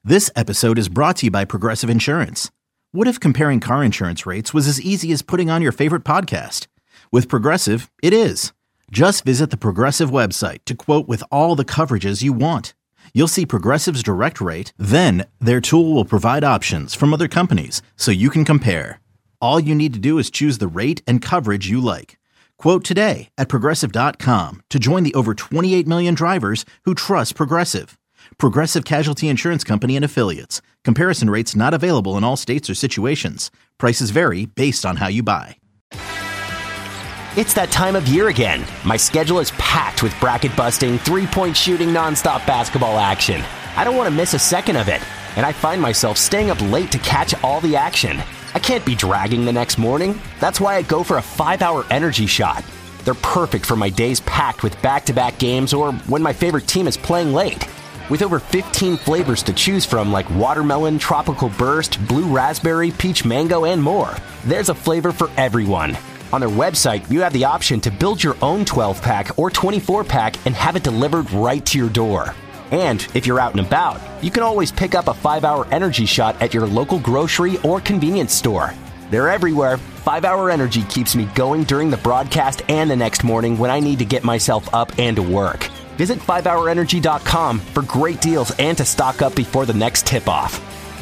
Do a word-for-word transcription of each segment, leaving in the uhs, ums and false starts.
This episode is brought to you by Progressive Insurance. What if comparing car insurance rates was as easy as putting on your favorite podcast? With Progressive, it is. Just visit the Progressive website to quote with all the coverages you want. You'll see Progressive's direct rate, then their tool will provide options from other companies so you can compare. All you need to do is choose the rate and coverage you like. Quote today at progressive dot com to join the over twenty-eight million drivers who trust Progressive. Progressive Casualty Insurance Company and Affiliates. Comparison rates not available in all states or situations. Prices vary based on how you buy. It's that time of year again. My schedule is packed with bracket-busting, three-point shooting, nonstop basketball action. I don't want to miss a second of it, and I find myself staying up late to catch all the action. I can't be dragging the next morning. That's why I go for a five-hour energy shot. They're perfect for my days packed with back-to-back games or when my favorite team is playing late. With over fifteen flavors to choose from like watermelon, tropical burst, blue raspberry, peach mango, and more, there's a flavor for everyone. On their website, you have the option to build your own twelve-pack or twenty-four-pack and have it delivered right to your door. And if you're out and about, you can always pick up a five-hour energy shot at your local grocery or convenience store. They're everywhere. five-hour Energy keeps me going during the broadcast and the next morning when I need to get myself up and to work. Visit five hour energy dot com for great deals and to stock up before the next tip-off.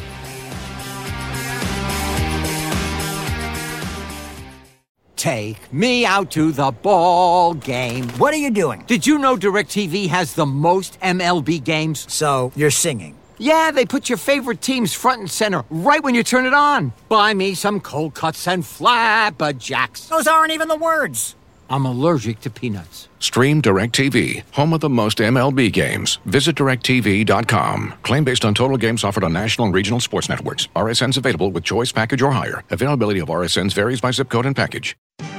Take me out to the ball game. What are you doing? Did you know DirecTV has the most M L B games? So, you're singing? Yeah, they put your favorite teams front and center right when you turn it on. Buy me some cold cuts and flapjacks. Those aren't even the words. I'm allergic to peanuts. Stream DirecTV, home of the most M L B games. Visit direct T V dot com. Claim based on total games offered on national and regional sports networks. R S Ns available with choice package or higher. Availability of R S Ns varies by zip code and package.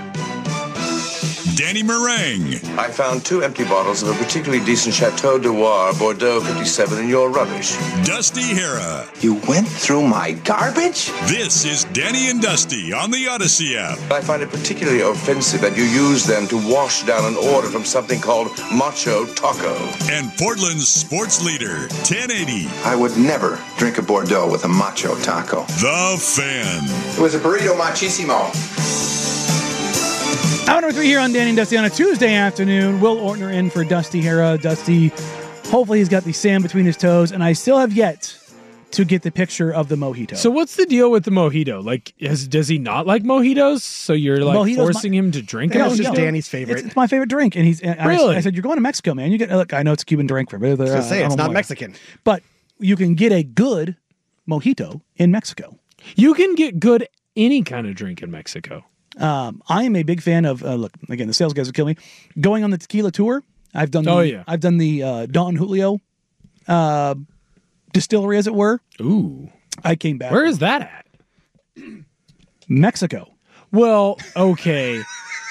Danny Meringue. I found two empty bottles of a particularly decent Chateau Noir Bordeaux fifty-seven in your rubbish. Dusty Hera. You went through my garbage? This is Danny and Dusty on the Odyssey app. I find it particularly offensive that you use them to wash down an order from something called Macho Taco. And Portland's sports leader, ten eighty. I would never drink a Bordeaux with a Macho Taco. The Fan. It was a burrito machissimo. Hour number three here on Danny and Dusty on a Tuesday afternoon. Will Ortner in for Dusty Hera. Dusty, hopefully he's got the sand between his toes, and I still have yet to get the picture of the mojito. So what's the deal with the mojito? Like, has, does he not like mojitos? So you're like Mojito's forcing my, him to drink it? It's just Danny's favorite. It's, it's my favorite drink, and he's and really. I, I said, "You're going to Mexico, man. You get look. I know it's a Cuban drink for me. I was gonna say it's not Mexican, but you can get a good mojito in Mexico. You can get good any kind of drink in Mexico. Um, I am a big fan of, uh, look, again, the sales guys will kill me. Going on the tequila tour, I've done the, oh, yeah. I've done the uh, Don Julio uh, distillery, as it were. Ooh. I came back. Where is that at? Mexico. Well, okay.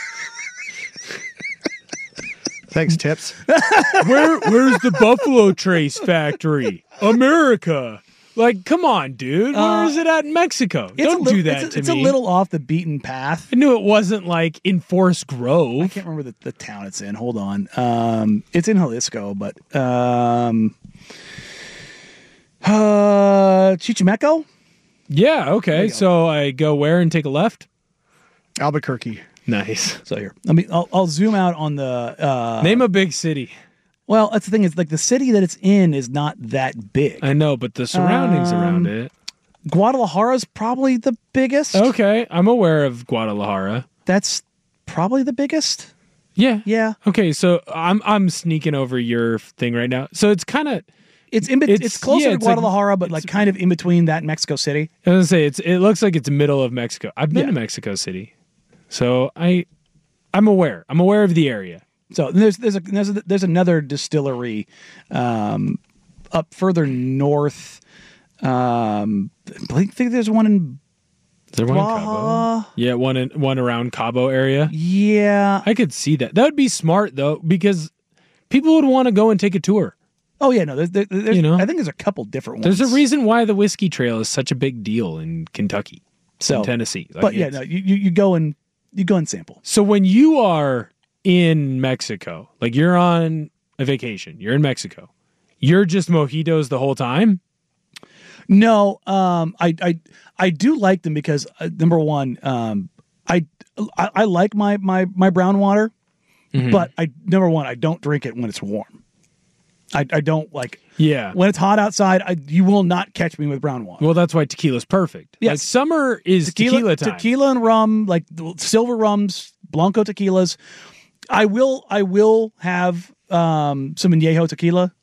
Thanks, Tips. Where Where's the Buffalo Trace factory? America. Like, come on, dude. Where uh, is it at in Mexico? Don't little, do that it's a, to it's me. It's a little off the beaten path. I knew it wasn't like in Forest Grove. I can't remember the, the town it's in. Hold on. Um, it's in Jalisco, but um, uh, Chichimeco? Yeah, okay. So I go where and take a left? Albuquerque. Nice. So here, let me. I'll, I'll zoom out on the uh, name a big city. Well, that's the thing is like the city that it's in is not that big. I know, but the surroundings um, around it. Guadalajara's probably the biggest. Okay, I'm aware of Guadalajara. That's probably the biggest. Yeah, yeah. Okay, so I'm I'm sneaking over your thing right now. So it's kind of it's in it's, it's closer yeah, to it's Guadalajara, like, but like kind of in between that and Mexico City. I was gonna say it's it looks like it's middle of Mexico. I've been yeah. to Mexico City, so I I'm aware. I'm aware of the area. So there's there's a there's, a, there's another distillery um, up further north. Um, I think there's one in. Is there one in Cabo? Yeah, one in one around Cabo area. Yeah, I could see that. That would be smart though, because people would want to go and take a tour. Oh yeah, no, there's, there's, there's you know, I think there's a couple different ones. There's a reason why the Whiskey Trail is such a big deal in Kentucky, so, in Tennessee. Like but yeah, no, you you go and you go and sample. So when you are in Mexico, like you're on a vacation, you're in Mexico, you're just mojitos the whole time? No, um, I, I I do like them because uh, number one, um, I, I I like my my my brown water, mm-hmm. but I number one I don't drink it when it's warm. I, I don't like yeah when it's hot outside. I, you will not catch me with brown water. Well, that's why tequila's perfect. Yes. Like summer is tequila, tequila time. Tequila and rum, like the silver rums, Blanco tequilas. I will I will have um, some añejo tequila.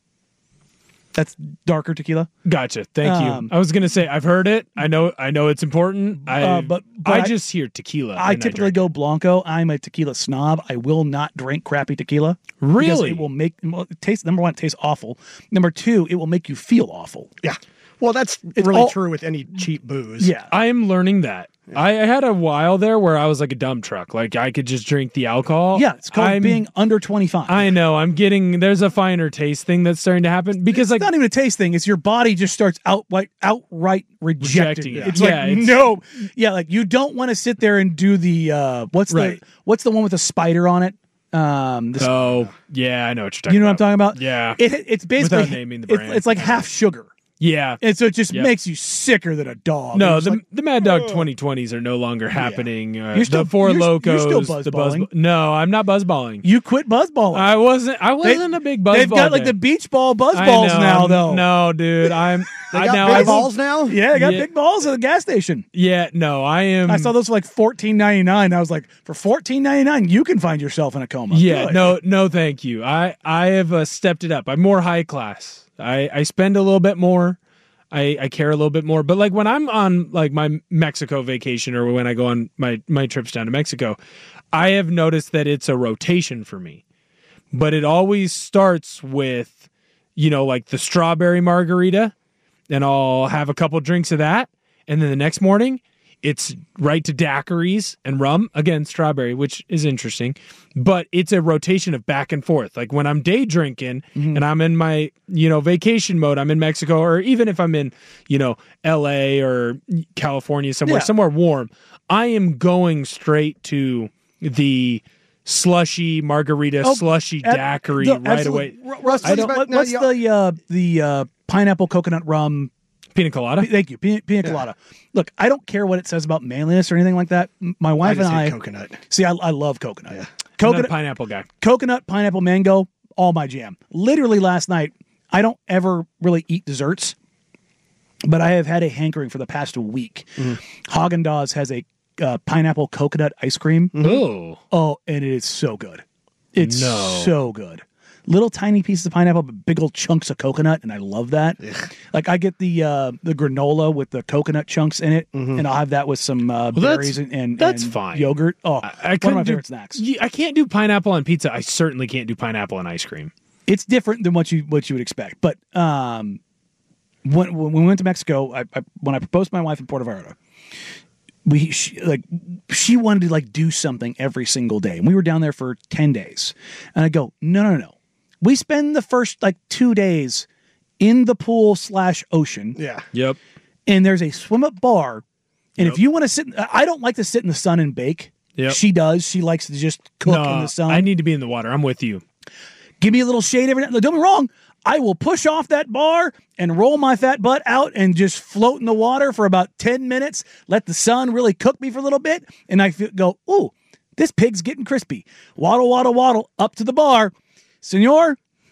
That's darker tequila. Gotcha. Thank Um, you. I was gonna say I've heard it. I know. I know it's important. I Uh, but- but I I- just hear tequila. I and typically drink go Blanco. I'm a tequila snob. I will not drink crappy tequila. because Really? it will make well, it taste. Number one, it tastes awful. Number two, it will make you feel awful. Yeah. Well, that's It's really all- true with any cheap booze. Yeah. I am learning that. I, I had a while there where I was like a dump truck. Like I could just drink the alcohol. Yeah, it's called I'm- being under twenty-five. I know. I'm getting. There's a finer taste thing that's starting to happen because it's like not even a taste thing. It's your body just starts out like outright rejecting Rejecting it. it. It's Yeah, like it's- no, yeah, like you don't want to sit there and do the uh, what's Right. the what's the one with the spider on it? Um, the, oh yeah, I know what you're talking. you know what I'm about. talking about? Yeah. it, it's basically Without naming the it's- brand. It's, like half sugar, Yeah. and so it just Yep. makes you sicker than a dog. No, You're just the like, the Mad Dog twenty twenties are no longer happening. Uh, You're still- the Four you're- you're Locos, still the buzz. buzzballing. No, I'm not buzzballing. you quit buzzballing. I wasn't. I wasn't a big buzzball. They've got like guy. the beach ball buzz I balls know, now, I'm- though. No, dude, I'm. They I got now big I- balls now? Yeah, they got Yeah. big balls at the gas station. Yeah, no, I am. I saw those for like fourteen ninety-nine. I was like, for fourteen ninety-nine, you can find yourself in a coma. Yeah, Good. no, no, thank you. I I have uh, stepped it up. I'm more high class. I I spend a little bit more. I, I care a little bit more. But like when I'm on like my Mexico vacation or when I go on my, my trips down to Mexico, I have noticed that it's a rotation for me. But it always starts with, you know, like the strawberry margarita, and I'll have a couple drinks of that. And then the next morning, it's right to daiquiris and rum, again, strawberry, which is interesting. But it's a rotation of back and forth. Like when I'm day drinking Mm-hmm. and I'm in my, you know, vacation mode, I'm in Mexico, or even if I'm in, you know, L A or California, somewhere, Yeah. somewhere warm, I am going straight to the slushy margarita, Oh, slushy ab- daiquiri no, right absolutely. away. R- Russ, I what's, don't- what- no, what's you- the uh, the uh, pineapple coconut rum? Pina colada? Thank you, pina, pina colada. Look, I don't care what it says about manliness or anything like that. M- My I wife just and I hate coconut. see. I, I love coconut. Yeah. I'm not a Coconut, pineapple guy. coconut, pineapple, mango, all my jam. Literally last night, I don't ever really eat desserts, but I have had a hankering for the past week. Mm-hmm. Haagen-Dazs has a uh, pineapple coconut ice cream. Oh. Oh, and it is so good. It's No. so good. Little tiny pieces of pineapple, but big old chunks of coconut, and I love that. Like I get the uh, the granola with the coconut chunks in it, and I'll have that with some uh, Well, that's- berries and, and that's and fine. yogurt. Oh, I, I one of couldn't my do, favorite snacks. Yeah, I can't do pineapple on pizza. I certainly can't do pineapple on ice cream. It's different than what you what you would expect. But um, when when we went to Mexico, I, I, when I proposed to my wife in Puerto Vallarta, we she, like she wanted to like do something every single day, and we were down there for ten days. And I go, no, no, no. We spend the first like two days in the pool slash ocean, Yeah. Yep. and there's a swim up bar. And if you want to sit, I don't like to sit in the sun and bake. Yep. She does. She likes to just cook No, in the sun. I need to be in the water. I'm with you. Give me a little shade every now. Don't get me wrong. I will push off that bar and roll my fat butt out and just float in the water for about ten minutes. Let the sun really cook me for a little bit. And I feel, go, ooh, this pig's getting crispy. Waddle, waddle, waddle up to the bar. Senor,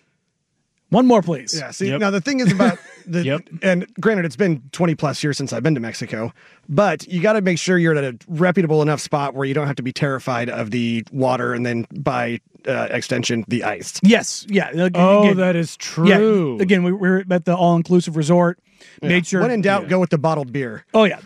one more, please. Yeah. See, Yep. now the thing is about the, Yep. and granted, it's been twenty plus years since I've been to Mexico, but you got to make sure you're at a reputable enough spot where you don't have to be terrified of the water and then by uh, extension, the ice. Yes. Yeah. Again, Oh, again, that is true. Yeah. Again, we we were at the all inclusive resort. Made sure. When in doubt, go with the bottled beer. Oh, yeah.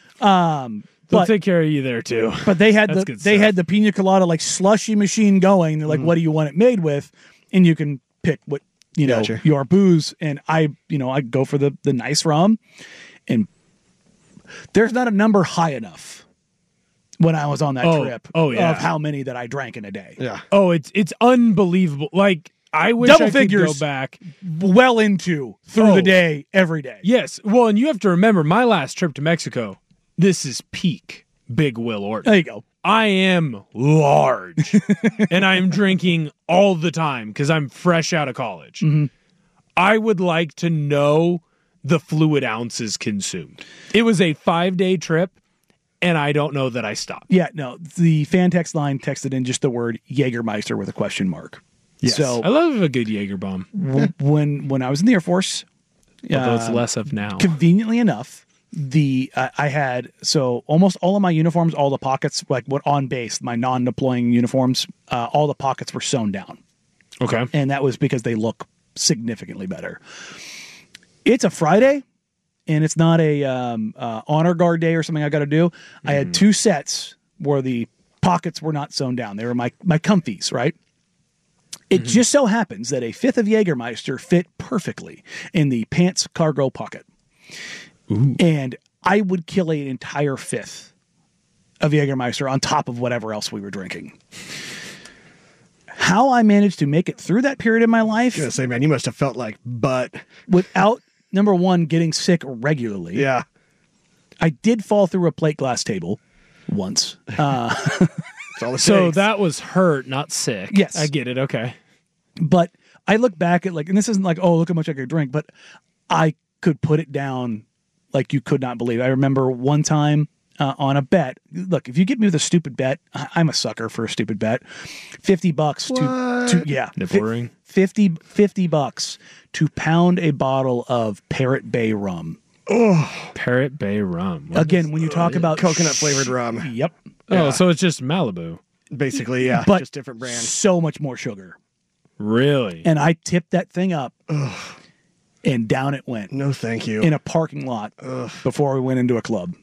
Um, They'll but, take care of you there too. But they had That's the good they stuff. had the pina colada like slushy machine going. They're like, Mm-hmm. what do you want it made with? And you can pick what you know Gotcha. your booze. And I you know I go for the the nice rum. And there's not a number high enough when I was on that Oh, trip. oh, yeah. of how many that I drank in a day. Yeah. Oh, it's it's unbelievable. Like I wish Double I figures. could go back. Well into through Oh. the day every day. Yes. Well, and you have to remember my last trip to Mexico. This is peak Big Will Orton. There you go. I am large and I'm drinking all the time because I'm fresh out of college. Mm-hmm. I would like to know the fluid ounces consumed. It was a five-day trip, and I don't know that I stopped. Yeah, no. The fan text line texted in just the word Jägermeister with a question mark. Yes. So I love a good Jaeger bomb. w- when when I was in the Air Force, Although it's uh, less of now. Conveniently enough, the uh, I had so almost all of my uniforms, all the pockets, like what on base, my non-deploying uniforms, uh, all the pockets were sewn down. Okay, and that was because they look significantly better. It's a Friday, and it's not a um, uh, honor guard day or something I got to do. Mm-hmm. I had two sets where the pockets were not sewn down. They were my my comfies, right? It mm-hmm. just so happens that a fifth of Jägermeister fit perfectly in the pants cargo pocket. Ooh. And I would kill an entire fifth of Jägermeister on top of whatever else we were drinking. How I managed to make it through that period in my life. I was gonna say, man, you must have felt like butt. Without, number one, getting sick regularly. Yeah. I did fall through a plate glass table once. Uh, so that was hurt, not sick. Yes. I get it. Okay. But I look back at like, and this isn't like, oh, look how much I could drink, but I could put it down like you could not believe. I remember one time uh, on a bet. Look, if you get me with a stupid bet, I'm a sucker for a stupid bet. fifty bucks to, to, yeah. Nipple ring. fifty, fifty bucks to pound a bottle of Parrot Bay rum. Oh, Parrot Bay rum. What Again, is, when you talk uh, about coconut flavored rum. Yep. Oh, Yeah. so it's just Malibu. Basically, yeah. But just different brand. so much more sugar. Really? And I tipped that thing up, Ugh. and down it went. No, thank you. In a parking lot Ugh. before we went into a club.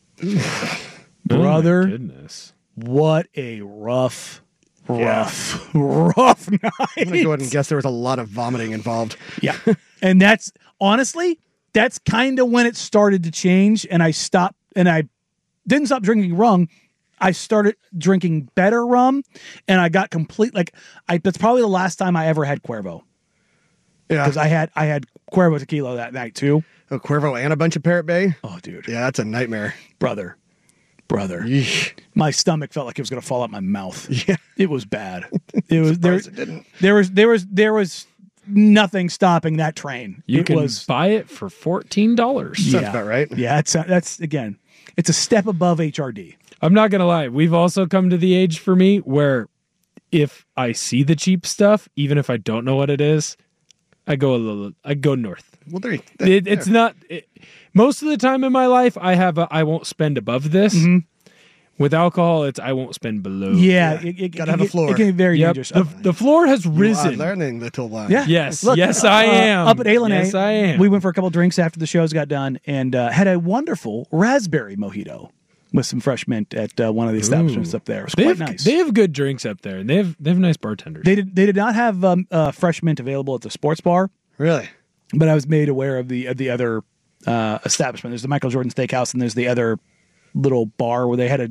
Oh, Brother, my goodness. what a rough, Yeah. rough, rough night. I'm gonna go ahead and guess there was a lot of vomiting involved. Yeah. And that's, honestly, that's kind of when it started to change, and I stopped, and I didn't stop drinking rum. I started drinking better rum, and I got complete, like, I that's probably the last time I ever had Cuervo. Yeah. Because I had, I had Cuervo tequila that night, too. Oh, Cuervo and a bunch of Parrot Bay? Oh, dude. Yeah, that's a nightmare. Brother. Brother. Yeesh. My stomach felt like it was going to fall out my mouth. Yeah. It was bad. It was there. Surprised it didn't. There was there was there was nothing stopping that train. You it can was, buy it for fourteen dollars. Sounds yeah, about right. Yeah, it's that's again, it's a step above H R D. I'm not going to lie. We've also come to the age for me where if I see the cheap stuff, even if I don't know what it is, I go a little, I go north. Well, there you It, it's not, it, most of the time in my life, I have a, I won't spend above this. Mm-hmm. With alcohol, it's I won't spend below. Yeah, it, it, Gotta it, have a it- floor. It can be very Yep. dangerous. The, the floor has You are risen. learning, little one. Yeah. Yes, Look, yes, uh, I am. Up at Alene, Yes, I am. we went for a couple drinks after the shows got done, and uh, had a wonderful raspberry mojito with some fresh mint at uh, one of the establishments Ooh. up there. It was They quite have, nice. they have good drinks up there, and they have they have nice bartenders. They did they did not have um, uh, fresh mint available at the sports bar, Really? but I was made aware of the of the other uh, establishment. There's the Michael Jordan Steakhouse, and there's the other little bar where they had a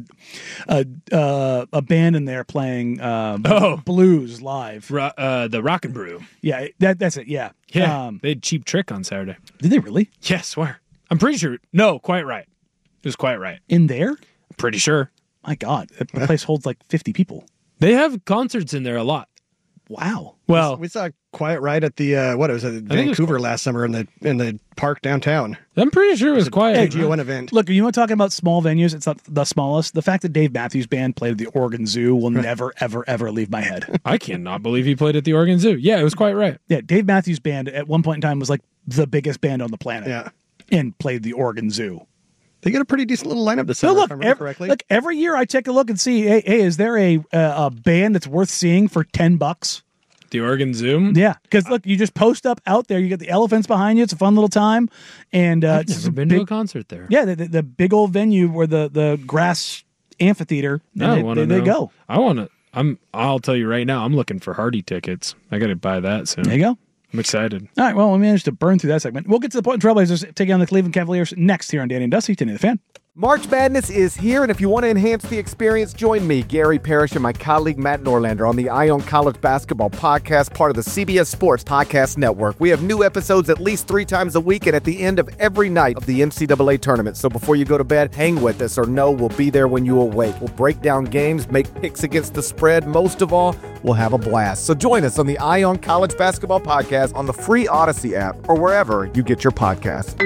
a, uh, a band in there playing uh, Oh. blues live. Ro- uh, the Rock and Brew. Yeah, that that's it. Yeah, Yeah, Um, they had Cheap Trick on Saturday. did they really Yeah, swear. I'm pretty sure. No, quite right. It was quite right. in there? Pretty sure. My God, the place holds like fifty people. They have concerts in there a lot. Wow. Well, We saw Quiet Ride at the uh, what was it, think it was Vancouver last summer in the in the park downtown. I'm pretty sure it was quiet. A G O N event. Look, you want talking about small venues? It's not the smallest. The fact that Dave Matthews Band played at the Oregon Zoo will never, ever, ever leave my head. I cannot believe he played at the Oregon Zoo. Yeah, it was quite right. Yeah, Dave Matthews Band at one point in time was like the biggest band on the planet. Yeah. And played the Oregon Zoo. They got a pretty decent little lineup this So summer, look, if I remember every, correctly. look, every year I take a look and see, hey, hey is there a uh, a band that's worth seeing for ten bucks? The Oregon Zoo. Yeah, because look, you just post up out there. You get the elephants behind you. It's a fun little time, and uh, I've it's never a been big, to a concert there. yeah, the, the, the big old venue where the the grass amphitheater. And I they, want to they, they go. I want to. I'm. I'll tell you right now. I'm looking for Hardy tickets. I got to buy that soon. There you go. I'm excited. All right, well, we managed to burn through that segment. We'll get to the Portland Trailblazers taking on the Cleveland Cavaliers next here on Danny and Dusty, Tinny the Fan. March Madness is here, and if you want to enhance the experience, join me, Gary Parrish, and my colleague Matt Norlander on the Eye on College Basketball Podcast, part of the C B S Sports Podcast Network. We have new episodes at least three times a week and at the end of every night of the N C double A tournament. So before you go to bed, hang with us or know we'll be there when you awake. We'll break down games, make picks against the spread. Most of all, we'll have a blast. So join us on the Eye on College Basketball Podcast on the free Odyssey app or wherever you get your podcasts.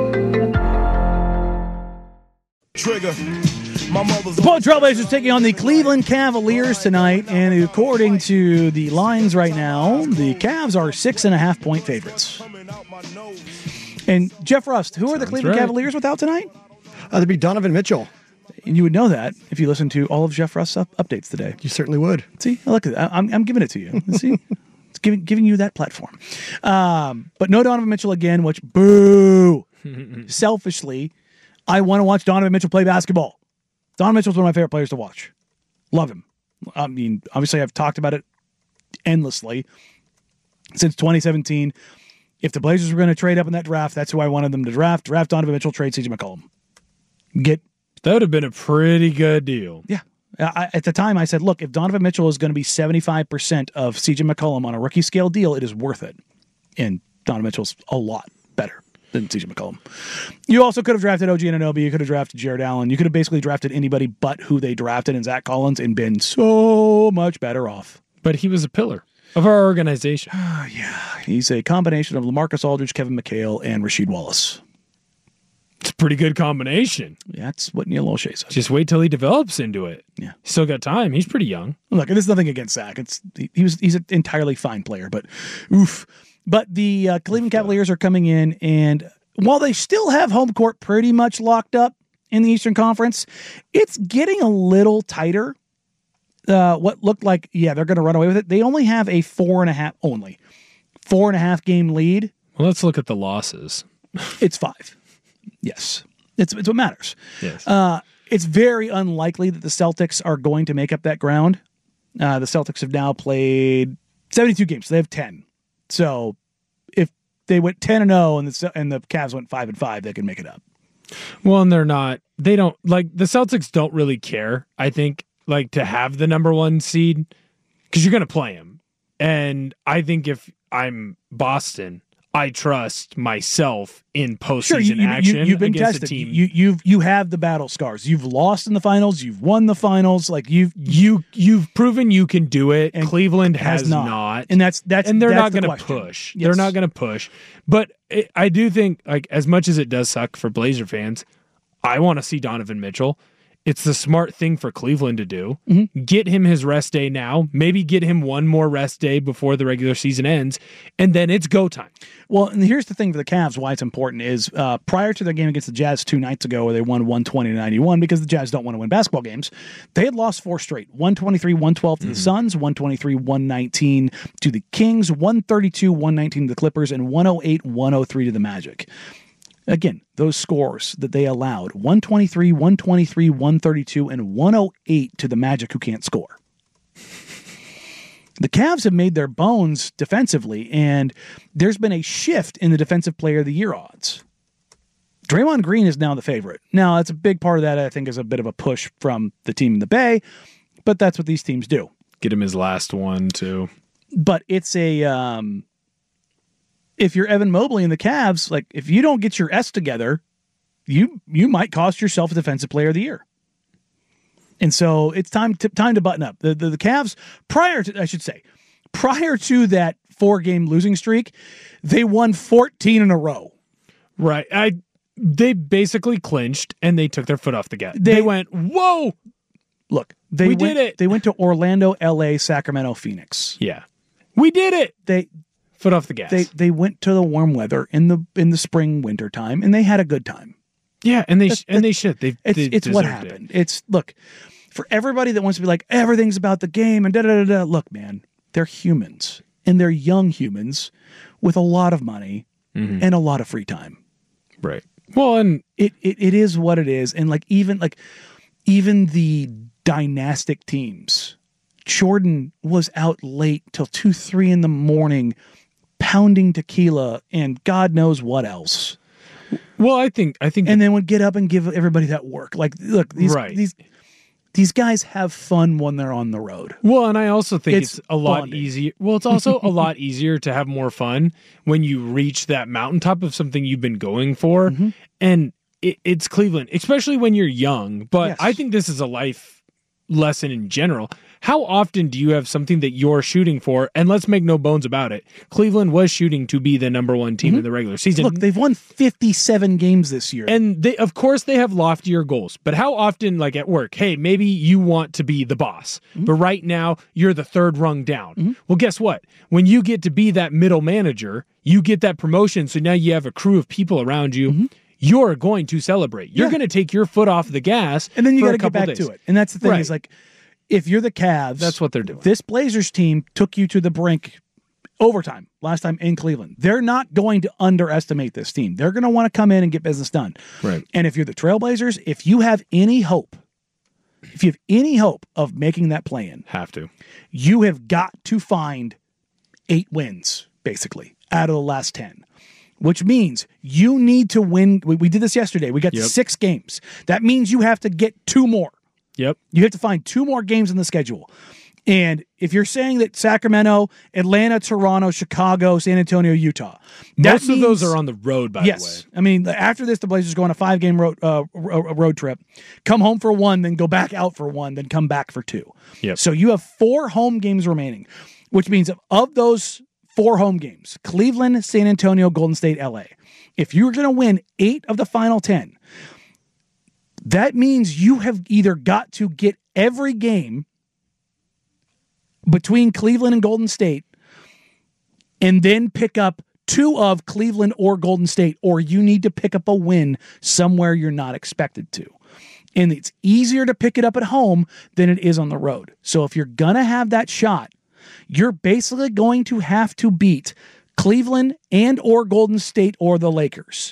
Trigger. The Portland Trailblazers taking on the Cleveland Cavaliers tonight, and according to the lines right now, the Cavs are six and a half point favorites. And Jeff Rust, who are the Cleveland right. Cavaliers without tonight? Uh, that'd be Donovan Mitchell. And you would know that if you listen to all of Jeff Rust's up- updates today. You certainly would. See, look at that. I'm, I'm giving it to you. See, it's giving giving you that platform. Um, but no Donovan Mitchell again, which boo. Selfishly, I want to watch Donovan Mitchell play basketball. Donovan Mitchell's one of my favorite players to watch. Love him. I mean, obviously, I've talked about it endlessly since twenty seventeen. If the Blazers were going to trade up in that draft, that's who I wanted them to draft. Draft Donovan Mitchell, trade C J McCollum. Get that would have been a pretty good deal. Yeah. I, at the time, I said, look, if Donovan Mitchell is going to be seventy-five percent of C J McCollum on a rookie scale deal, it is worth it. And Donovan Mitchell's a lot better than C J McCollum. You also could have drafted O G Anunoby. You could have drafted Jared Allen. You could have basically drafted anybody but who they drafted in Zach Collins and been so much better off. But he was a pillar of our organization. Oh, yeah. He's a combination of LaMarcus Aldridge, Kevin McHale, and Rasheed Wallace. It's a pretty good combination. Yeah, that's what Neil O'Shea says. Just wait till he develops into it. Yeah. He's still got time. He's pretty young. Look, there's nothing against Zach. It's he, he was he's an entirely fine player, but oof. But the uh, Cleveland Cavaliers are coming in, and while they still have home court pretty much locked up in the Eastern Conference, it's getting a little tighter. Uh, what looked like, yeah, they're going to run away with it. They only have a four and a half, only four and a half game lead. Well, let's look at the losses. It's five. Yes. It's, it's what matters. Yes. Uh, it's very unlikely that the Celtics are going to make up that ground. Uh, the Celtics have now played seventy-two games. So they have ten. So if they went ten and oh and the, and the Cavs went five and five, they can make it up. Well, and they're not, they don't, like, the Celtics don't really care, I think, like, to have the number one seed, because you're going to play them. And I think if I'm Boston, I trust myself in postseason sure, you, you, action you, you've been against tested. a team. You, you've you have the battle scars. You've lost in the finals. You've won the finals. Like you've you you've proven you can do it. And Cleveland has, has not. not, and that's that's and they're that's not the going to question. push. Yes. They're not going to push. But it, I do think, like, as much as it does suck for Blazer fans, I want to see Donovan Mitchell. It's the smart thing for Cleveland to do. Mm-hmm. Get him his rest day now. Maybe get him one more rest day before the regular season ends, and then it's go time. Well, and here's the thing for the Cavs, why it's important is uh, prior to their game against the Jazz two nights ago where they won one twenty to ninety-one, because the Jazz don't want to win basketball games, they had lost four straight. one twenty-three one twelve to mm-hmm. the Suns, one twenty-three one nineteen to the Kings, one thirty-two one nineteen to the Clippers, and one oh eight one oh three to the Magic. Again, those scores that they allowed, one twenty-three, one twenty-three, one thirty-two, and one oh eight to the Magic who can't score. The Cavs have made their bones defensively, and there's been a shift in the Defensive Player of the Year odds. Draymond Green is now the favorite. Now, that's a big part of that, I think, is a bit of a push from the team in the Bay, but that's what these teams do. Get him his last one, too. But it's a... Um, if you're Evan Mobley and the Cavs, like, if you don't get your S together, you you might cost yourself a Defensive Player of the Year. And so it's time to time to button up. The, the the Cavs, prior to, I should say, prior to that four-game losing streak, they won fourteen in a row. Right. I they basically clinched and they took their foot off the gas. They, they went, whoa! Look, they we went, did it. They went to Orlando, L A, Sacramento, Phoenix. Yeah. We did it. They foot off the gas. They they went to the warm weather in the in the spring winter time, and they had a good time. Yeah, and they that's, and they should. They it's they it's what happened. It. It's look for everybody that wants to be like everything's about the game and da da da da. Look, man, they're humans, and they're young humans with a lot of money mm-hmm. and a lot of free time. Right. Well, and it, it it is what it is, and like even like even the dynastic teams. Jordan was out late till two, three in the morning, pounding tequila and God knows what else. Well, I think I think and then would get up and give everybody that work. Like, look, these Right. these these guys have fun when they're on the road. Well, and I also think It's it's, a lot bonding. easier. Well, it's also a lot easier to have more fun when you reach that mountaintop of something you've been going for. Mm-hmm. And it, it's Cleveland, especially when you're young. But Yes. I think this is a life lesson in general. How often do you have something that you're shooting for? And let's make no bones about it. Cleveland was shooting to be the number one team in the regular season. Look, they've won fifty-seven games this year. And they, of course, they have loftier goals. But how often, like at work, hey, maybe you want to be the boss, Mm-hmm. but right now you're the third rung down. Well, guess what? When you get to be that middle manager, you get that promotion. So now you have a crew of people around you. You're going to celebrate. You're Mm-hmm. Yeah. going to take your foot off the gas, And then you got got to get back to it. And that's the thing Right. is like, if you're the Cavs, That's what they're doing. This Blazers team took you to the brink overtime last time in Cleveland. They're not going to underestimate this team. They're going to want to come in and get business done. Right. And if you're the Trailblazers, if you have any hope, if you have any hope of making that play in, Have to. you have got to find eight wins, basically, out of the last ten. Which means you need to win. We, we did this yesterday. We got Yep. six games. That means you have to get two more. Yep. You have to find two more games in the schedule. And if you're saying that Sacramento, Atlanta, Toronto, Chicago, San Antonio, Utah, that Most of those means- are on the road, by yes. the way. I mean, after this, the Blazers go on a five-game road uh, ro- road trip, come home for one, then go back out for one, then come back for two. Yep. So you have four home games remaining, which means of, of those four home games, Cleveland, San Antonio, Golden State, L A, if you're going to win eight of the final ten, that means you have either got to get every game between Cleveland and Golden State and then pick up two of Cleveland or Golden State, or you need to pick up a win somewhere you're not expected to. And it's easier to pick it up at home than it is on the road. So if you're going to have that shot, you're basically going to have to beat Cleveland and or Golden State or the Lakers.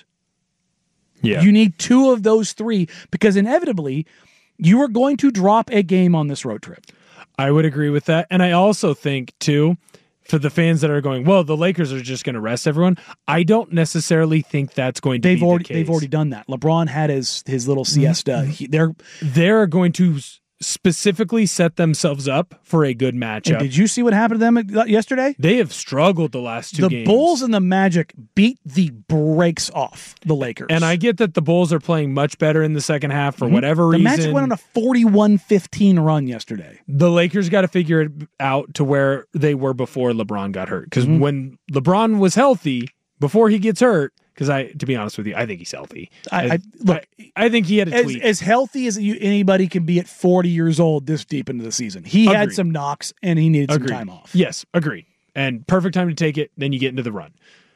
Yeah. You need two of those three because inevitably you are going to drop a game on this road trip. I would agree with that. And I also think, too, for the fans that are going, well, the Lakers are just going to rest everyone. I don't necessarily think that's going to They've be already the case. they've already done that. LeBron had his his little siesta. He, they're They're going to s- specifically set themselves up for a good matchup. and did you see what happened to them yesterday? They have struggled the last two The games. Bulls and the Magic beat the brakes off the Lakers. And I get that the Bulls are playing much better in the second half for whatever the reason. Magic went on a forty-one fifteen run yesterday. The Lakers got to figure it out to where they were before LeBron got hurt. Because Mm-hmm. when LeBron was healthy, before he gets hurt, because I, to be honest with you, I think he's healthy. I, I look I, I think he had a as, tweet. as healthy as you, anybody can be at forty years old this deep into the season. He had Agreed. some knocks and he needed Agreed. some time off. Yes, agreed. And perfect time to take it. Then you get into the run.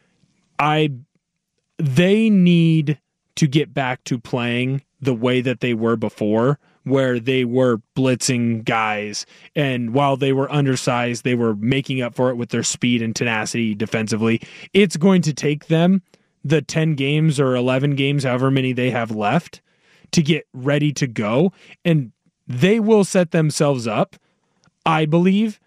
I, they need to get back to playing the way that they were before, where they were blitzing guys, and while they were undersized, they were making up for it with their speed and tenacity defensively. It's going to take them the ten games or eleven games, however many they have left, to get ready to go, and they will set themselves up, I believe,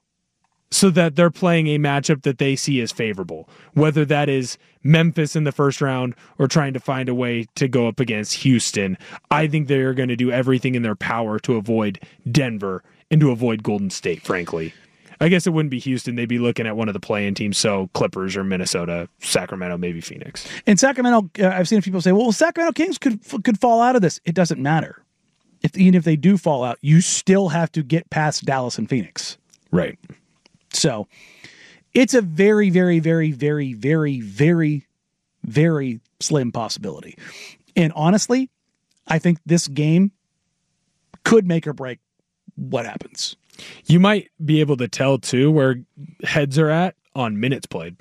so that they're playing a matchup that they see as favorable, whether that is Memphis in the first round or trying to find a way to go up against Houston. I think they're going to do everything in their power to avoid Denver and to avoid Golden State, frankly. I guess it wouldn't be Houston. They'd be looking at one of the play-in teams, so Clippers or Minnesota, Sacramento, maybe Phoenix. And Sacramento, uh, I've seen people say, well, Sacramento Kings could could fall out of this. It doesn't matter. If Even if they do fall out, you still have to get past Dallas and Phoenix. Right. So it's a very, very, very, very, very, very, very slim possibility. And honestly, I think this game could make or break what happens. You might be able to tell, too, where heads are at on minutes played.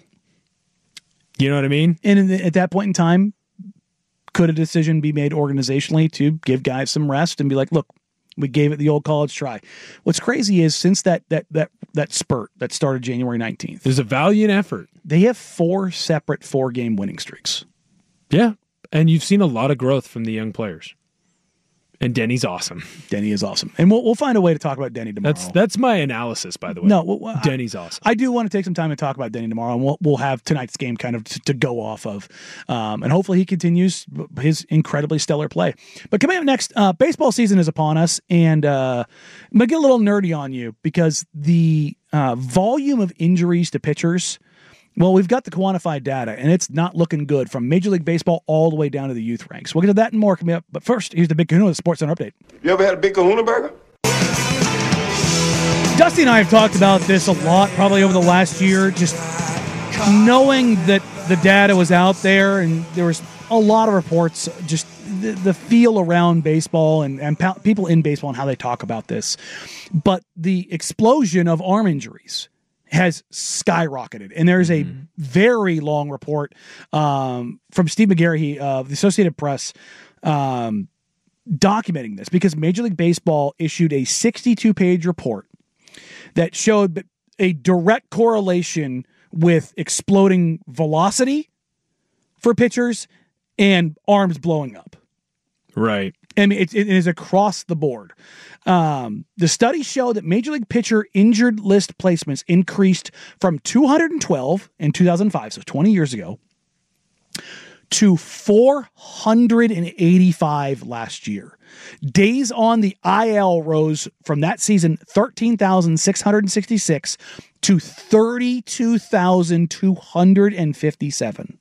You know what I mean? And in the, at that point in time, could a decision be made organizationally to give guys some rest and be like, look, we gave it the old college try. What's crazy is since that that that that spurt that started January nineteenth, there's a valiant effort. They have four separate four-game winning streaks. Yeah, and you've seen a lot of growth from the young players. And Denny's awesome. Denny is awesome. And we'll we'll find a way to talk about Denny tomorrow. That's that's my analysis, by the way. No, well, Denny's awesome. I do want to take some time to talk about Denny tomorrow, and we'll we'll have tonight's game kind of to, to go off of, um, and hopefully he continues his incredibly stellar play. But coming up next, uh, baseball season is upon us, and uh, I'm gonna get a little nerdy on you because the uh, volume of injuries to pitchers. Well, we've got the quantified data, and it's not looking good from Major League Baseball all the way down to the youth ranks. We'll get to that and more coming up. But first, here's the Big Kahuna with the Sports Center update. You ever had a Big Kahuna burger? Dusty and I have talked about this a lot, probably over the last year, just knowing that the data was out there and there was a lot of reports, just the, the feel around baseball and, and pa- people in baseball and how they talk about this. But the explosion of arm injuries has skyrocketed. And there's a mm-hmm. very long report um, from Steve McGarry of the Associated Press um, documenting this because Major League Baseball issued a sixty-two page report that showed a direct correlation with exploding velocity for pitchers and arms blowing up. Right. I mean, it, it is across the board. Um, the study showed that Major League pitcher injured list placements increased from two hundred twelve in two thousand five, so twenty years ago, to four hundred eighty-five last year. Days on the I L rose from that season thirteen thousand six hundred sixty-six to thirty-two thousand two hundred fifty-seven.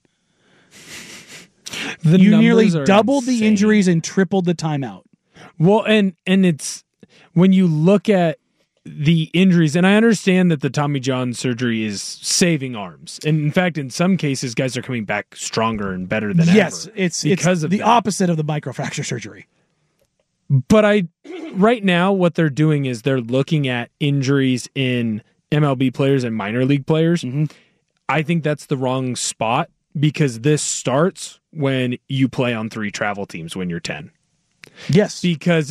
The you nearly doubled insane. the injuries and tripled the timeout. Well, and and it's when you look at the injuries, and I understand that the Tommy John surgery is saving arms, and in fact, in some cases, guys are coming back stronger and better than yes, ever. Yes, it's because it's of the that. opposite of the microfracture surgery. But I, right now, what they're doing is they're looking at injuries in M L B players and minor league players. Mm-hmm. I think that's the wrong spot because this starts when you play on three travel teams when you're ten. Yes. Because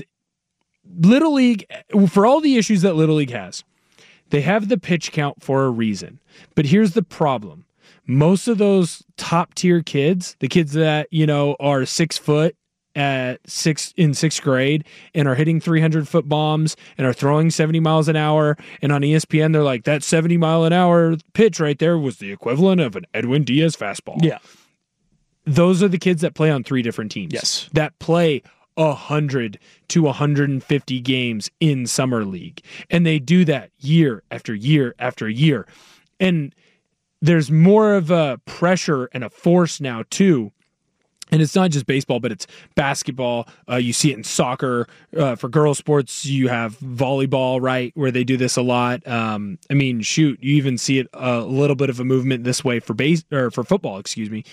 Little League, for all the issues that Little League has, they have the pitch count for a reason. But here's the problem. Most of those top tier kids, the kids that, you know, are six foot at six in sixth grade and are hitting three hundred foot bombs and are throwing seventy miles an hour. And on E S P N, they're like, that seventy mile an hour pitch right there was the equivalent of an Edwin Diaz fastball. Yeah. Those are the kids that play on three different teams. Yes. That play one hundred to one hundred fifty games in Summer League. And they do that year after year after year. And there's more of a pressure and a force now, too. And it's not just baseball, but it's basketball. Uh, you see it in soccer. Uh, for girls' sports, you have volleyball, right, where they do this a lot. Um, I mean, shoot, you even see it a little bit of a movement this way for base or for football, excuse me.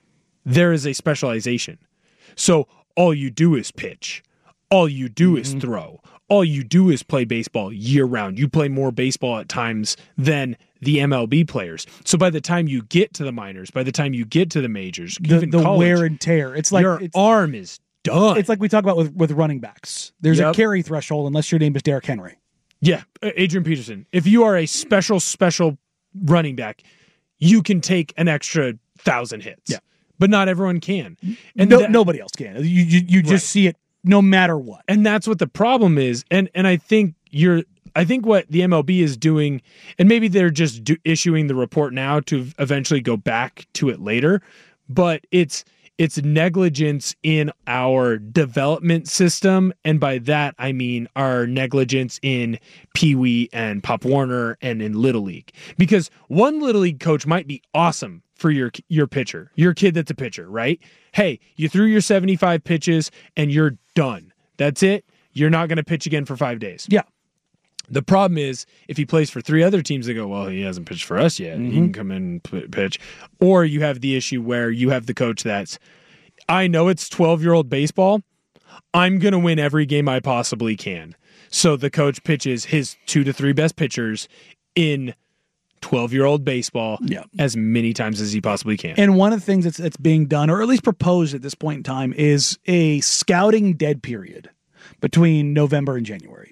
There is a specialization. So all you do is pitch. All you do mm-hmm. is throw. All you do is play baseball year round. You play more baseball at times than the M L B players. So by the time you get to the minors, by the time you get to the majors, the, even the college, wear and tear. It's like your it's, arm is done. It's like we talk about with, with running backs. There's Yep. a carry threshold unless your name is Derrick Henry. Yeah, Adrian Peterson. If you are a special, special running back, you can take an extra thousand hits. Yeah. But not everyone can. And no, that, nobody else can. You you, you just Right. see it no matter what. And that's what the problem is. And and I think you're I think what the M L B is doing, and maybe they're just do, issuing the report now to eventually go back to it later, but it's it's negligence in our development system, and by that I mean our negligence in Pee Wee and Pop Warner and in Little League. Because one Little League coach might be awesome for your your pitcher, your kid that's a pitcher, right? Hey, you threw your seventy-five pitches and you're done. That's it. You're not going to pitch again for five days. Yeah. The problem is if he plays for three other teams, they go, well, he hasn't pitched for us yet. Mm-hmm. He can come in and p- pitch. Or you have the issue where you have the coach that's, I know it's twelve-year-old baseball. I'm going to win every game I possibly can. So the coach pitches his two to three best pitchers in twelve-year-old baseball yeah. as many times as he possibly can. And one of the things that's, that's being done, or at least proposed at this point in time, is a scouting dead period between November and January.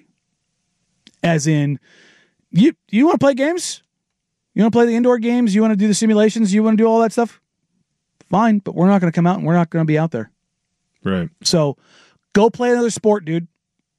As in, you you want to play games? You want to play the indoor games? You want to do the simulations? You want to do all that stuff? Fine, but we're not going to come out and we're not going to be out there. Right. So Go play another sport, dude.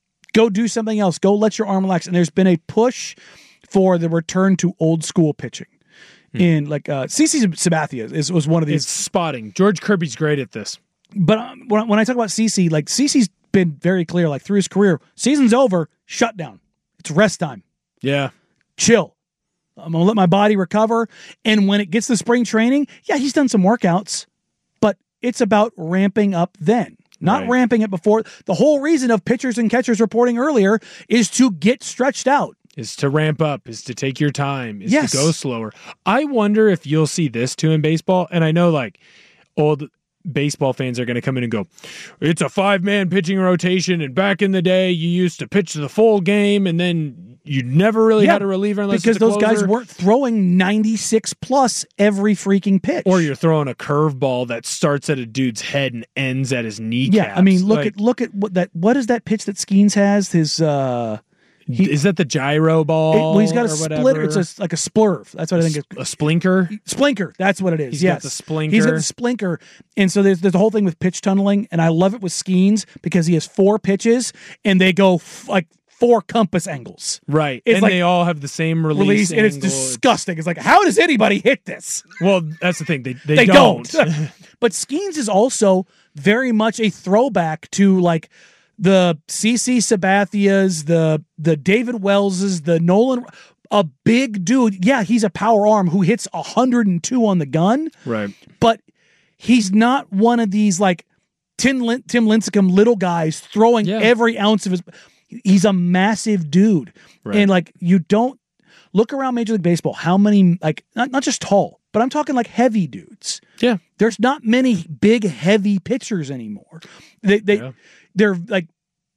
Go do something else. Go let your arm relax. And there's been a push for the return to old school pitching. Hmm. In like uh, CeCe Sabathia is was one of these. It's spotting. George Kirby's great at this. But um, when, when I talk about CeCe, like CeCe's been very clear, like through his career, season's over, shut down. It's rest time. Yeah. Chill. I'm going to let my body recover. And when it gets to spring training, yeah, he's done some workouts, but it's about ramping up then, not right. ramping it before. The whole reason of pitchers and catchers reporting earlier is to get stretched out. Is to ramp up, is to take your time, is yes. to go slower. I wonder if you'll see this too in baseball. And I know like old baseball fans are going to come in and go, it's a five-man pitching rotation, and back in the day you used to pitch the full game, and then you never really yeah, had a reliever unless because it's a those closer. guys weren't throwing ninety-six plus every freaking pitch. Or you're throwing a curveball that starts at a dude's head and ends at his kneecaps. Yeah, I mean, look like, at look at what that. What is that pitch that Skeens has? His uh, he, is that the gyro ball? It, well, he's got a or split. whatever? It's a, like a splurve. That's what I think. It's, a splinker. Splinker. That's what it is. He's yes, got the splinker. He's got the splinker. And so there's there's a whole thing with pitch tunneling, and I love it with Skeens because he has four pitches, and they go f- like four compass angles. Right, it's and like they all have the same release, release and it's angle. disgusting. It's like, how does anybody hit this? Well, that's the thing. They they, They don't. don't. But Skeens is also very much a throwback to like the CeCe Sabathias, the the David Wellses, the Nolan, a big dude. Yeah, he's a power arm who hits one hundred two on the gun. Right. But he's not one of these like Tim, Lin- Tim Lincecum little guys throwing Yeah. every ounce of his. He's a massive dude. Right. And like you don't look around Major League Baseball, how many like not, not just tall, but I'm talking like heavy dudes. Yeah. There's not many big heavy pitchers anymore. They they Yeah. they're like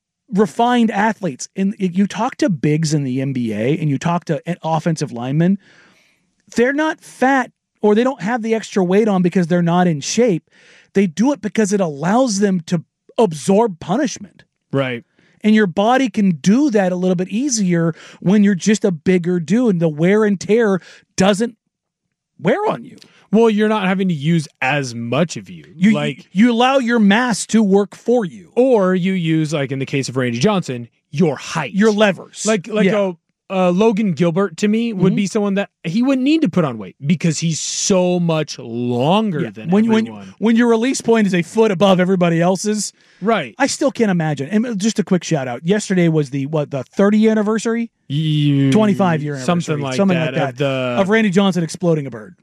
refined athletes. And you talk to bigs in the N B A and you talk to offensive linemen, they're not fat or they don't have the extra weight on because they're not in shape. They do it because it allows them to absorb punishment. Right. And your body can do that a little bit easier when you're just a bigger dude. The wear and tear doesn't wear on you. Well, you're not having to use as much of you. You like you allow your mass to work for you. Or you use, like in the case of Randy Johnson, your height. Your levers. Like like Yeah. a uh, Logan Gilbert to me would Mhm. be someone that he wouldn't need to put on weight because he's so much longer Yeah. than when everyone. when when your release point is a foot above everybody else's. Right. I still can't imagine. And just a quick shout out. Yesterday was the what the thirtieth anniversary, You, twenty-five year anniversary, something like something that, like that of the of Randy Johnson exploding a bird.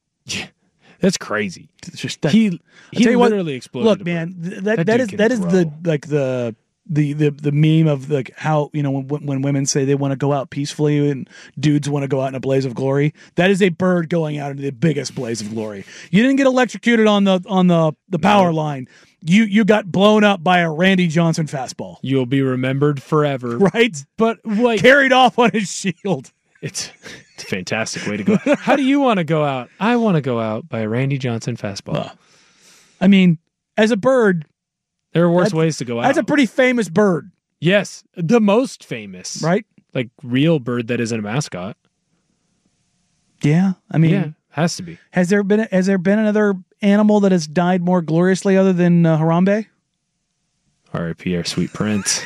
That's crazy. It's just that, he I'll he tell you what, literally exploded. Look, a man, bird. th- that That that dude is can that is the throw. like the the the the meme of like how you know when when women say they want to go out peacefully and dudes want to go out in a blaze of glory. That is a bird going out into the biggest blaze of glory. You didn't get electrocuted on the on the the power line. You you got blown up by a Randy Johnson fastball. You'll be remembered forever. Right? But like Carried off on his shield. It's, it's a fantastic way to go. How do you want to go out? I want to go out by a Randy Johnson fastball. Uh, I mean, as a bird, there are worse that's- ways to go out. that's a pretty famous bird, yes, the most famous, right? Like real bird that isn't a mascot. Yeah, I mean, Yeah, has to be. has there been has there been another animal that has died more gloriously other than uh, Harambe? R I P our sweet prince.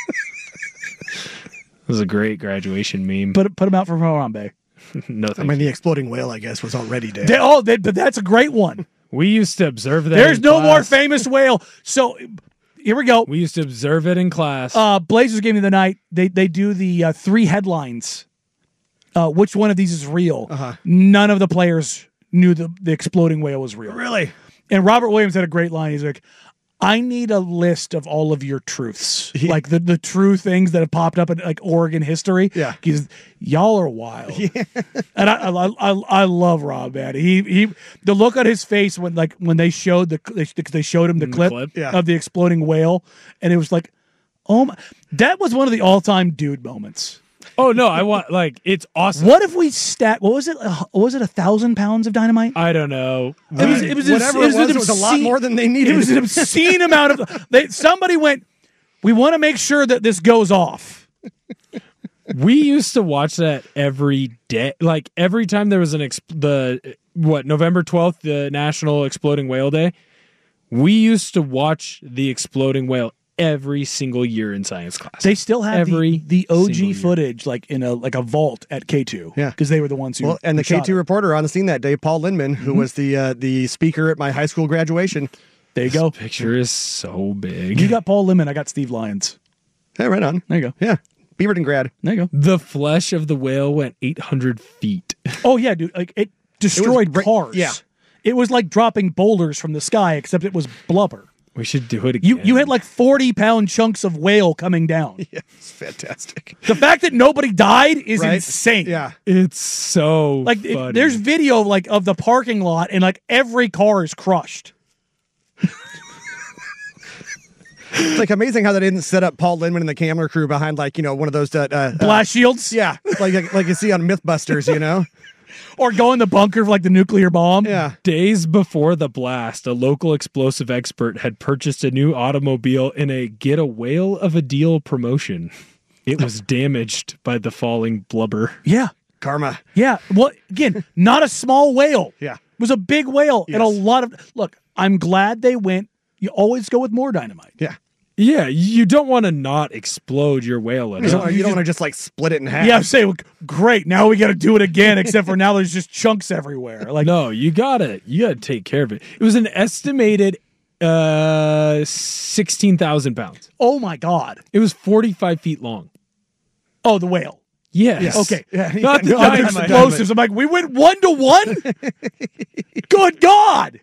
This is a great graduation meme. Put put him out for Harambe. No, I thank mean, you. the exploding whale, I guess, was already dead. They, oh, they, but that's a great one. We used to observe that. There's in no more class. famous whale. So here we go. We used to observe it in class. Uh, Blazers game of the night. They they do the uh, three headlines. Uh, which one of these is real? Uh-huh. None of the players knew the the exploding whale was real. Really? And Robert Williams had a great line. He's like, I need a list of all of your truths, Yeah. like the, the true things that have popped up in like Oregon history. Yeah. Because y'all are wild. Yeah. And I, I I I love Rob, man. He he the look on his face when like when they showed the they, they showed him the The clip, clip? Yeah. of the exploding whale, and it was like, oh my, that was one of the all time dude moments. oh no, I want like it's awesome. What if we stat? What was it? Uh, was it a thousand pounds of dynamite? I don't know. It was, it was Whatever it it was, an it was a lot obscene- more than they needed. It was an obscene amount of. They, somebody went, we want to make sure that this goes off. We used to watch that every day. Like every time there was an exp- the what November twelfth, the National Exploding Whale Day. We used to watch the exploding whale every single year in science class. They still have every the, the O single G year. footage, like in a like a vault at K two. Yeah, because they were the ones who. Well, and the who shot K two it. reporter on the scene that day, Paul Lindman, who Mhm. was the uh, the speaker at my high school graduation. There you go. Picture is so big. You got Paul Lemon. I got Steve Lyons. Hey, right on. There you go. Yeah, Beaverton grad. There you go. The flesh of the whale went eight hundred feet. Oh yeah, dude! Like it destroyed great- cars. yeah. It was like dropping boulders from the sky, except it was blubber. We should do it again. You you had like forty pound chunks of whale coming down. Yeah, it's fantastic. The fact that nobody died is Right? insane. Yeah. It's so Like it- funny. there's video like of the parking lot, and like every car is crushed. It's like amazing how they didn't set up Paul Lindman and the camera crew behind like, you know, one of those uh, uh, Blast shields, yeah, like, like like you see on Mythbusters, you know. or go in the bunker for like the nuclear bomb. Yeah. Days before the blast, a local explosive expert had purchased a new automobile in a get a whale of a deal promotion. It was damaged by the falling blubber. Yeah. Karma. Yeah. Well, again, not a small whale. Yeah. It was a big whale and a Yes. lot of. Look, I'm glad they went. You always go with more dynamite. Yeah. Yeah, you don't want to not explode your whale You enough. don't, you don't want to just like split it in half. Yeah, I'm saying, great. Now we got to do it again, except for now there's just chunks everywhere. Like, No, you gotta you gotta take care of it. It was an estimated uh sixteen thousand pounds. oh my God. It was forty-five feet long. Oh, the whale. Yes. Okay. Yeah, Not the no, Not the dynamite. explosives. I'm like, we went one to one? Good God.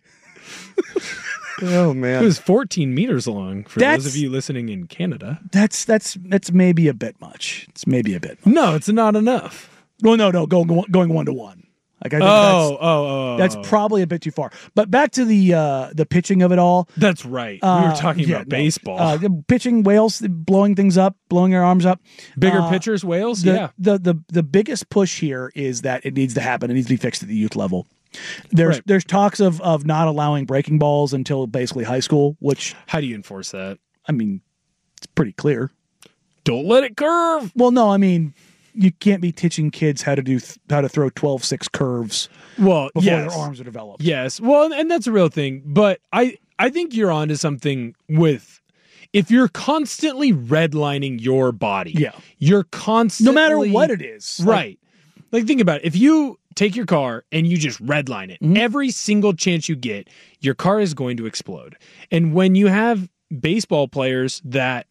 Oh It man. was fourteen meters long for That's- those of you listening in Canada. That's that's that's maybe a bit much. It's maybe a bit much. No, it's not enough. Well, no, no, go, go, going one to one. Like I think Oh, that's, oh, oh. that's probably a bit too far. But back to the uh, the pitching of it all. That's right. we Uh, were talking yeah, about no. baseball. Uh, the pitching whales blowing things up, blowing their arms up. Bigger Uh, pitchers, whales? The, yeah. the the the biggest push here is that it needs to happen. It needs to be fixed at the youth level. There's Right. there's talks of of not allowing breaking balls until basically high school, which How do you enforce that? I mean, it's pretty clear. Don't let it curve. Well, no, I mean, you can't be teaching kids how to do th- how to throw twelve six curves Well, before yes. their arms are developed. Yes. Well, and that's a real thing. But I, I think you're onto something with if you're constantly redlining your body. Yeah. You're constantly No matter what it is. Like, Right. Like think about it. If you take your car and you just redline it, Mm-hmm. every single chance you get, your car is going to explode. And when you have baseball players that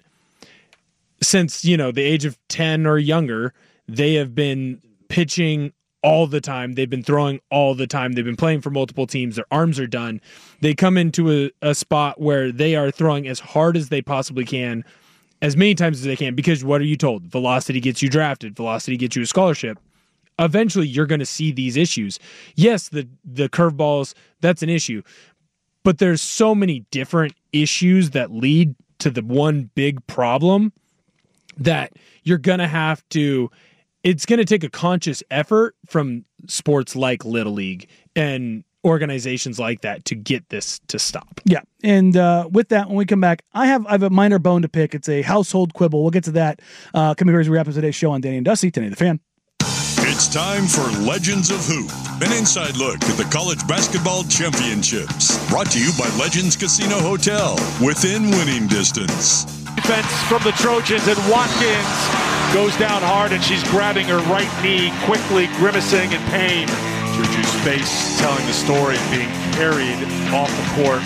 since, you know, the age of ten or younger, they have been pitching all the time. They've been throwing all the time. They've been playing for multiple teams. Their arms are done. They come into a, a spot where they are throwing as hard as they possibly can, as many times as they can, because what are you told? Velocity gets you drafted. Velocity gets you a scholarship. Eventually, you're going to see these issues. Yes, the, the curveballs, that's an issue. But there's so many different issues that lead to the one big problem that you're going to have to, it's going to take a conscious effort from sports like Little League and organizations like that to get this to stop. Yeah, and uh, with that, when we come back, I have I have a minor bone to pick. It's a household quibble. We'll get to that uh, coming here as we wrap up today's show on Danny and Dusty, ten eighty The Fan. It's time for Legends of Hoop, an inside look at the college basketball championships. Brought to you by Legends Casino Hotel, within winning distance. Defense from the Trojans, and Watkins goes down hard, and she's grabbing her right knee, quickly grimacing in pain. Juju Space telling the story, being carried off the court.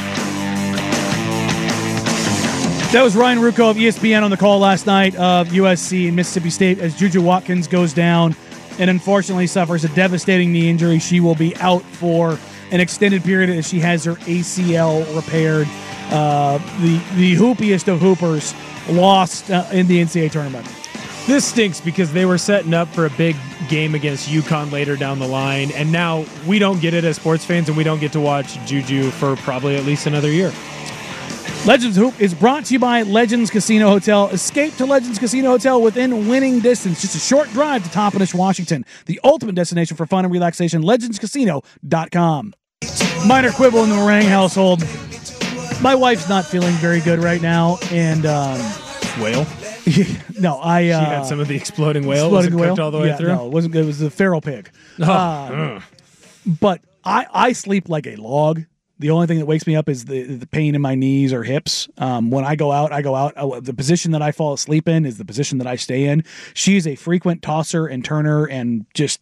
That was Ryan Rucco of E S P N on the call last night of U S C and Mississippi State as Juju Watkins goes down and unfortunately suffers a devastating knee injury. She will be out for an extended period as she has her A C L repaired. Uh, the the hoopiest of hoopers lost uh, in the N C double A tournament. This stinks because they were setting up for a big game against UConn later down the line, and now we don't get it as sports fans, and we don't get to watch Juju for probably at least another year. Legends Hoop is brought to you by Legends Casino Hotel. Escape to Legends Casino Hotel within winning distance. Just a short drive to Toppenish, Washington. The ultimate destination for fun and relaxation, legends casino dot com. Minor quibble in the Meringue household. My wife's not feeling very good right now, and um, Whale? no, I uh, She had some of the exploding whale. Was it exploding cooked all the way yeah, through? No, it wasn't. It was the feral pig. Oh, Um, but I I sleep like a log. The only thing that wakes me up is the the pain in my knees or hips. Um, when I go out, I go out. I, the position that I fall asleep in is the position that I stay in. She's a frequent tosser and turner and just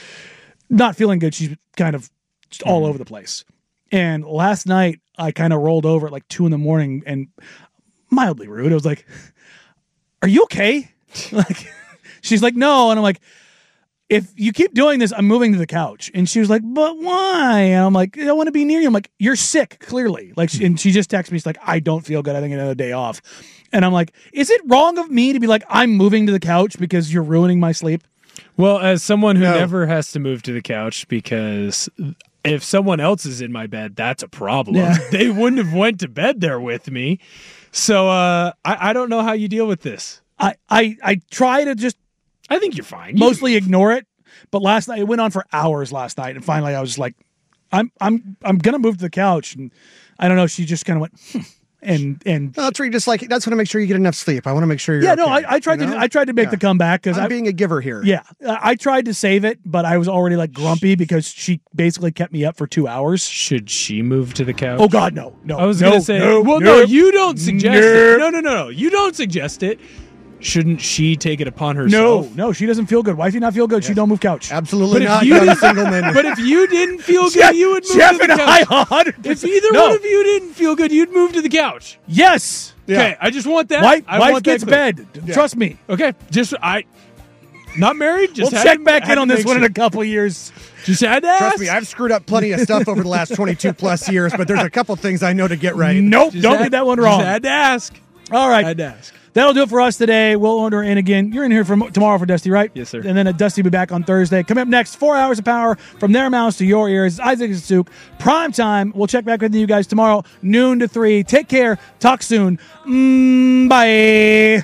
not feeling good. She's kind of just all over the place. And last night, I kind of rolled over at like two in the morning and mildly rude. I was like, "Are you okay?" Like, she's like, "No," and I'm like, "If you keep doing this, I'm moving to the couch." And she was like, "But why?" And I'm like, "I don't want to be near you." I'm like, "You're sick, clearly." Like, she, and she just texted me. She's like, "I don't feel good. I think another day off." And I'm like, "Is it wrong of me to be like, I'm moving to the couch because you're ruining my sleep?" Well, as someone who No. never has to move to the couch, because if someone else is in my bed, that's a problem. Yeah. They wouldn't have went to bed there with me. So uh, I, I don't know how you deal with this. I, I, I try to just I think you're fine. mostly ignore it. But last night, it went on for hours last night. And finally, I was just like, I'm I'm I'm going to move to the couch. And I don't know. She just kind of went, hmm. and and No, that's where you just like, that's when I make sure you get enough sleep. I want to make sure you're yeah, no, okay, I, I tried you to know? I tried to make Yeah. the comeback because I'm I being a giver here. Yeah, I I tried to save it, but I was already like grumpy because she basically kept me up for two hours. Should she move to the couch? Oh God, no, no. I was no, going to say, no, well, no, no, you don't suggest no. it. No, no, no, no. You don't suggest it. Shouldn't she take it upon No, herself? no, she doesn't feel good. Wifey not feel good. She don't move couch. Absolutely But if not, you young didn't- Singleman. But if you didn't feel good, Jeff- you would move Jeff to the and couch. I, one hundred percent. If either No. one of you didn't feel good, you'd move to the couch. Yes. Okay, I just want that. Wife, I wife want that gets clear. bed. Trust me. Okay, just I. Not married. Just We'll had check to- back had in to on this make one in sure. a couple years. Just had to ask. Trust me, I've screwed up plenty of stuff over the last twenty-two plus years, but there's a couple things I know to get right. Nope, Just don't had- get that one just wrong. had to ask. All right. Had to ask. That'll do it for us today. We'll order in again. You're in here for tomorrow for Dusty, right? Yes, sir. And then uh, Dusty will be back on Thursday. Coming up next, four hours of power from their mouths to your ears. Isaac Suk, prime time. We'll check back with you guys tomorrow, noon to three. Take care. Talk soon. Mm, bye.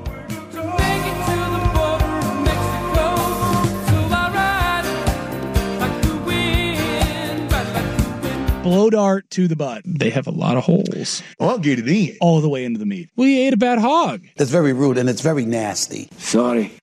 Blow dart to the butt. They have a lot of holes. I'll get it in. All the way into the meat. Well, you ate a bad hog. That's very rude and it's very nasty. Sorry.